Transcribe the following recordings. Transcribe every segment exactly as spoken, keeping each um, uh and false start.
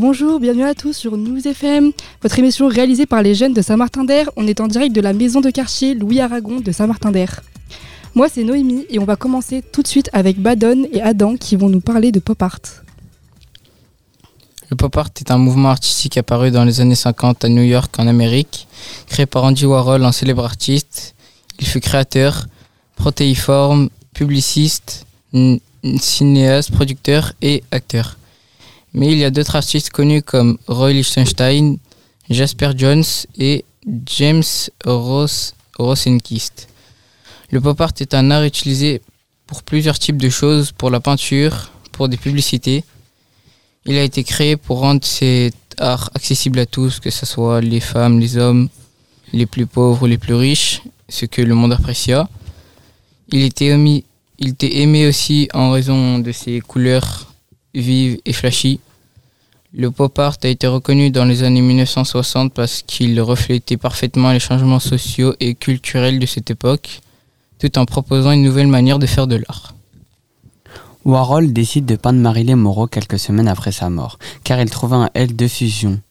Bonjour, bienvenue à tous sur Nous F M, votre émission réalisée par les jeunes de Saint-Martin-d'Air. On est en direct de la maison de quartier Louis Aragon de Saint-Martin-d'Air. Moi c'est Noémie et on va commencer tout de suite avec Badon et Adam qui vont nous parler de pop art. Le pop art est un mouvement artistique apparu dans les années cinquante à New York en Amérique, créé par Andy Warhol, un célèbre artiste. Il fut créateur, protéiforme, publiciste, n- cinéaste, producteur et acteur. Mais il y a d'autres artistes connus comme Roy Lichtenstein, Jasper Johns et James Ros- Rosenquist. Le pop art est un art utilisé pour plusieurs types de choses, pour la peinture, pour des publicités. Il a été créé pour rendre cet art accessible à tous, que ce soit les femmes, les hommes, les plus pauvres ou les plus riches, ce que le monde apprécia. Il était aimé, il était aimé aussi en raison de ses couleurs vives et flashy. Le pop art a été reconnu dans les années dix-neuf cent soixante parce qu'il reflétait parfaitement les changements sociaux et culturels de cette époque, tout en proposant une nouvelle manière de faire de l'art. Warhol décide de peindre Marilyn Monroe quelques semaines après sa mort, car il trouva un L de fusion.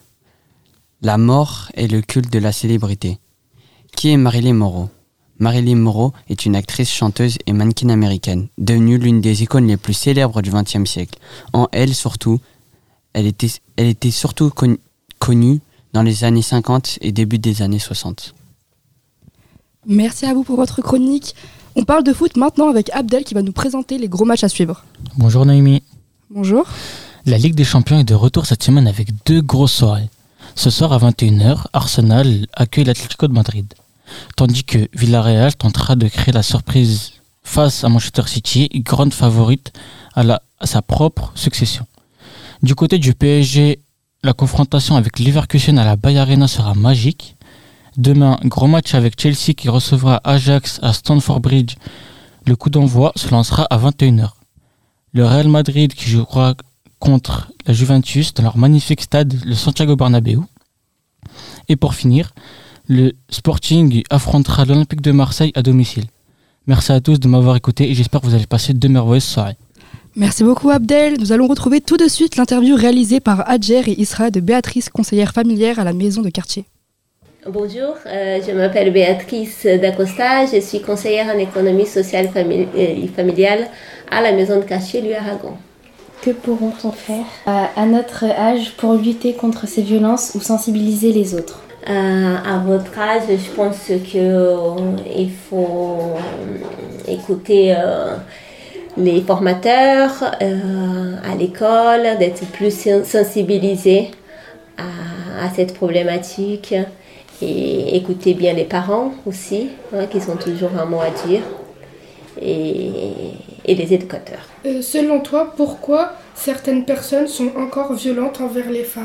La mort est le culte de la célébrité. Qui est Marilyn Monroe ? Marilyn Monroe est une actrice, chanteuse et mannequin américaine, devenue l'une des icônes les plus célèbres du vingtième siècle. En elle surtout, elle était, elle était surtout con- connue dans les années cinquante et début des années soixante. Merci à vous pour votre chronique. On parle de foot maintenant avec Abdel qui va nous présenter les gros matchs à suivre. Bonjour Noémie. Bonjour. La Ligue des Champions est de retour cette semaine avec deux grosses soirées. Ce soir à vingt et une heures, Arsenal accueille l'Atlético de Madrid. Tandis que Villarreal tentera de créer la surprise face à Manchester City, grande favorite à, la, à sa propre succession. Du côté du P S G, la confrontation avec Leverkusen à la Bayer Arena sera magique. Demain, gros match avec Chelsea qui recevra Ajax à Stamford Bridge. Le coup d'envoi se lancera à vingt et une heures. Le Real Madrid qui jouera contre la Juventus dans leur magnifique stade, le Santiago Bernabéu. Et pour finir, le Sporting affrontera l'Olympique de Marseille à domicile. Merci à tous de m'avoir écouté et j'espère que vous allez passer deux merveilleuses soirées. Merci beaucoup Abdel. Nous allons retrouver tout de suite l'interview réalisée par Adjer et Isra de Béatrice, conseillère familière à la maison de quartier. Bonjour, euh, je m'appelle Béatrice D'Acosta, je suis conseillère en économie sociale famili- et familiale à la maison de quartier Louis Aragon. Que pourront-on faire à, à notre âge pour lutter contre ces violences ou sensibiliser les autres ? Euh, à votre âge, je pense qu'il euh, faut écouter euh, les formateurs euh, à l'école, d'être plus sensibilisés à, à cette problématique. Et écouter bien les parents aussi, hein, qui ont toujours un mot à dire, et, et les éducateurs. Euh, selon toi, pourquoi certaines personnes sont encore violentes envers les femmes ?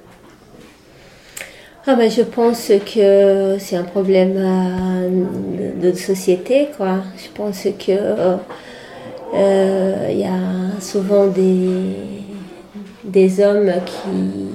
Ah ben, je pense que c'est un problème euh, de, de société, quoi. Je pense que euh, y a souvent des, des hommes qui...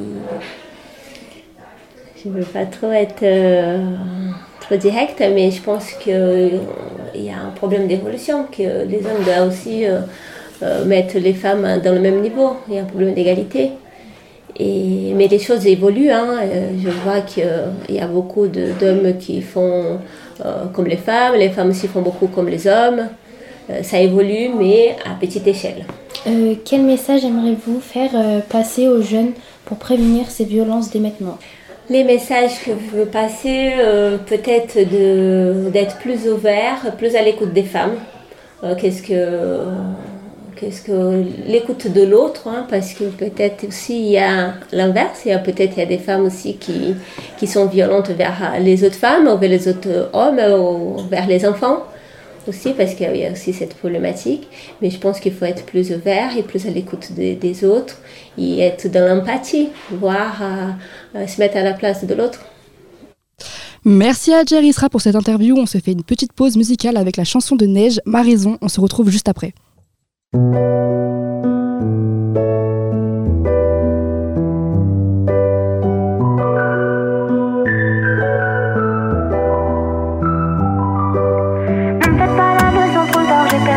Je ne veux pas trop être euh, trop directe, mais je pense qu'il euh, y a un problème d'évolution, que les hommes doivent aussi euh, euh, mettre les femmes dans le même niveau. Il y a un problème d'égalité. Et, mais les choses évoluent. Hein. Je vois qu'il y a beaucoup de, d'hommes qui font euh, comme les femmes, les femmes aussi font beaucoup comme les hommes. Euh, ça évolue, mais à petite échelle. Euh, quel message aimeriez-vous faire euh, passer aux jeunes pour prévenir ces violences dès maintenant ? Les messages que je veux passer, euh, peut-être de, d'être plus ouvert, plus à l'écoute des femmes. Euh, qu'est-ce que, qu'est-ce que l'écoute de l'autre, hein, parce que peut-être aussi il y a l'inverse, il y a peut-être il y a des femmes aussi qui, qui sont violentes vers les autres femmes, ou vers les autres hommes, ou vers les enfants aussi, parce qu'il y a aussi cette problématique. Mais je pense qu'il faut être plus ouvert et plus à l'écoute des, des autres, et être dans l'empathie, voir, euh, euh, se mettre à la place de l'autre. Merci à Adjer et Isra pour cette interview. On se fait une petite pause musicale avec la chanson de Neige, Ma Raison. On se retrouve juste après.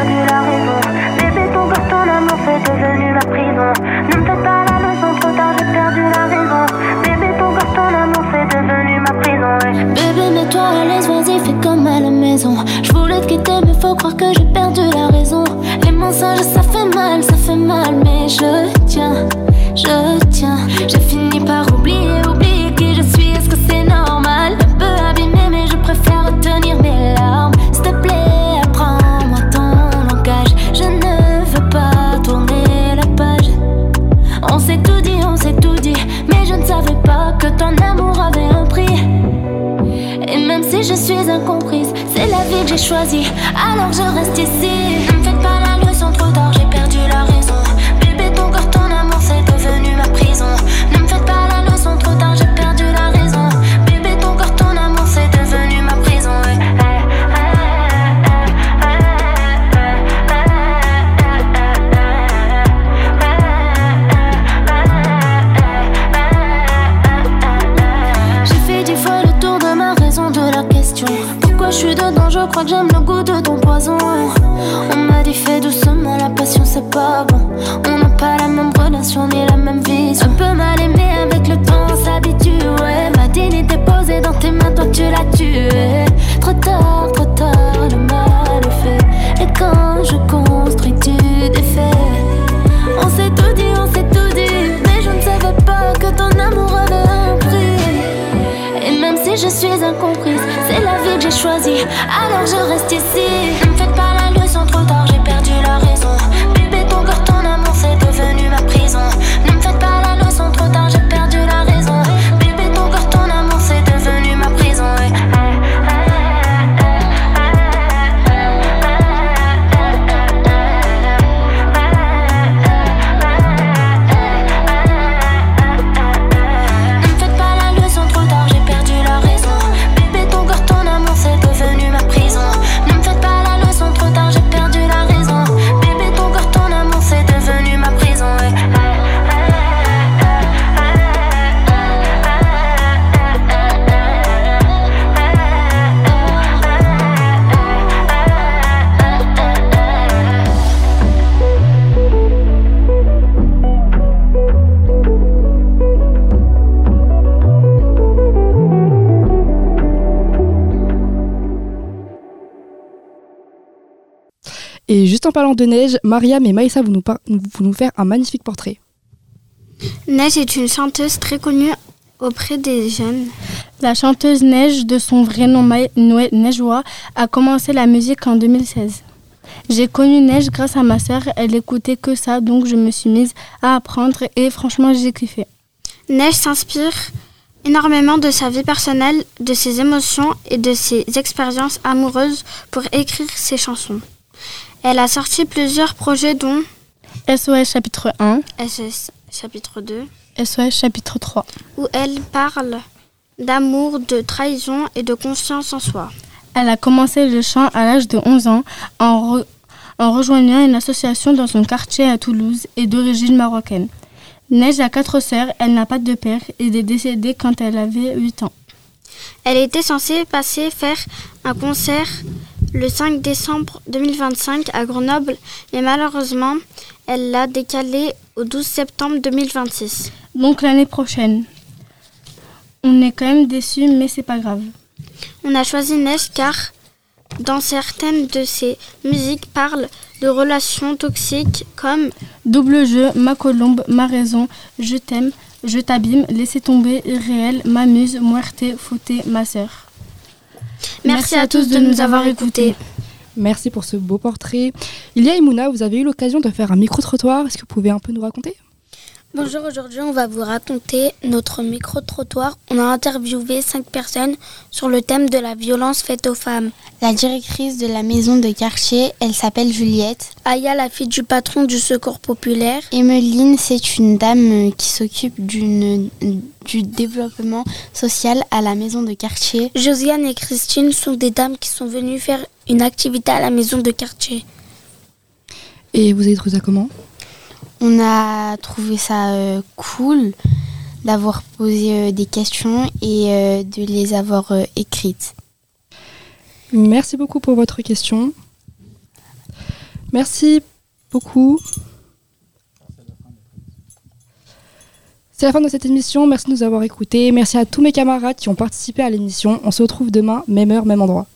Devenu ma prison. Ne me faites pas la leçon trop tard, j'ai toi, laisse, vas-y, fais comme à la maison. Je voulais te quitter, mais faut croire que j'ai perdu la raison. Les mensonges, ça fait mal, ça fait mal, mais je tiens, je tiens. J'ai fini par oublier, oublier qui je suis, est-ce que c'est normal? Un peu abîmé, mais je préfère retenir mes larmes. S'il te plaît, apprends-moi ton langage. Je ne veux pas tourner la page. On s'est tout dit, on s'est tout dit, mais je ne savais pas que ton amour avait un prix. Et même si je suis incomprise, c'est la vie que j'ai choisie, alors je reste ici. Ne me faites pas la leçon, trop tard, j'ai perdu la raison. Bébé, ton corps, ton amour, c'est devenu ma prison. Ne me faites pas la leçon, trop tard, j'ai perdu la raison. Bébé, ton corps, ton amour, c'est devenu ma prison, ouais. J'ai fait dix fois le tour de ma raison de la question. Pourquoi je suis dedans, je crois que j'aime le goût de ton poison. On m'a dit fais doucement, la passion c'est pas bon. On n'a pas la même relation ni la même vision. Un peu mal aimé, avec le temps on s'habitue, ouais. Ma dignité posée dans tes mains, toi tu l'as tué. Trop tard, trop tard, le mal est fait. Et quand je construis tu défais. On s'est tout dit, on s'est tout dit, mais je ne savais pas que ton amour avait un prix. Et même si je suis incomprise, c'est la vie que j'ai choisie, alors je reste ici. Ne me faites pas la leçon, trop tard, j'ai perdu la raison. Bébé, ton corps, ton amour, c'est devenu ma prison. Ne me faites pas la leçon, trop tard, j'ai perdu la raison. Bébé, ton corps, ton amour, c'est devenu ma prison, ouais. Et juste en parlant de neige, Mariam et Maïssa vont nous, par- vont nous faire un magnifique portrait. Neige est une chanteuse très connue auprès des jeunes. La chanteuse Neige, de son vrai nom Ma- Noé Nejwa, a commencé la musique en deux mille seize. J'ai connu Neige grâce à ma sœur, elle écoutait que ça, donc je me suis mise à apprendre et franchement j'ai kiffé. Neige s'inspire énormément de sa vie personnelle, de ses émotions et de ses expériences amoureuses pour écrire ses chansons. Elle a sorti plusieurs projets dont S O S chapitre un, S O S chapitre deux, S O S chapitre trois, où elle parle d'amour, de trahison et de confiance en soi. Elle a commencé le chant à l'âge de onze ans en, re- en rejoignant une association dans son quartier à Toulouse et d'origine marocaine. Neige a quatre sœurs, elle n'a pas de père et est décédée quand elle avait huit ans. Elle était censée passer faire un concert le cinq décembre deux mille vingt-cinq à Grenoble, mais malheureusement, elle l'a décalé au douze septembre deux mille vingt-six. Donc l'année prochaine. On est quand même déçus, mais c'est pas grave. On a choisi Neige car dans certaines de ses musiques parlent de relations toxiques comme Double jeu, ma colombe, ma raison, je t'aime, je t'abîme, laissez tomber, irréel, m'amuse, muerte, fouté, ma sœur. Merci, Merci à tous de nous avoir écoutés. Merci pour ce beau portrait. Ilia et Mouna, vous avez eu l'occasion de faire un micro-trottoir. Est-ce que vous pouvez un peu nous raconter ? Bonjour, aujourd'hui on va vous raconter notre micro-trottoir. On a interviewé cinq personnes sur le thème de la violence faite aux femmes. La directrice de la maison de quartier, elle s'appelle Juliette. Aya, la fille du patron du secours populaire. Emeline, c'est une dame qui s'occupe d'une, du développement social à la maison de quartier. Josiane et Christine sont des dames qui sont venues faire une activité à la maison de quartier. Et vous avez trouvé ça comment ? On a trouvé ça euh, cool d'avoir posé euh, des questions et euh, de les avoir euh, écrites. Merci beaucoup pour votre question. Merci beaucoup. C'est la fin de cette émission, merci de nous avoir écoutés, merci à tous mes camarades qui ont participé à l'émission. On se retrouve demain, même heure, même endroit.